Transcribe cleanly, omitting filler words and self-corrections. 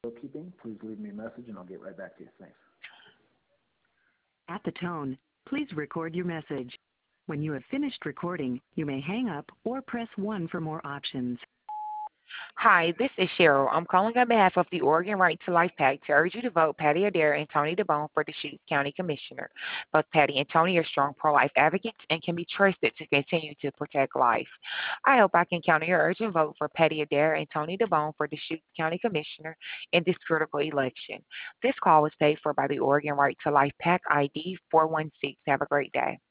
Keeping, please leave me a message and I'll get right back to you. Thanks. At the tone, please record your message. When you have finished recording, you may hang up or press 1 for more options. Hi, this is Cheryl. I'm calling on behalf of the Oregon Right to Life PAC to urge you to vote Patty Adair and Tony DeBone for the Deschutes County Commissioner. Both Patty and Tony are strong pro-life advocates and can be trusted to continue to protect life. I hope I can count on your urgent vote for Patty Adair and Tony DeBone for the Deschutes County Commissioner in this critical election. This call was paid for by the Oregon Right to Life PAC ID 416. Have a great day.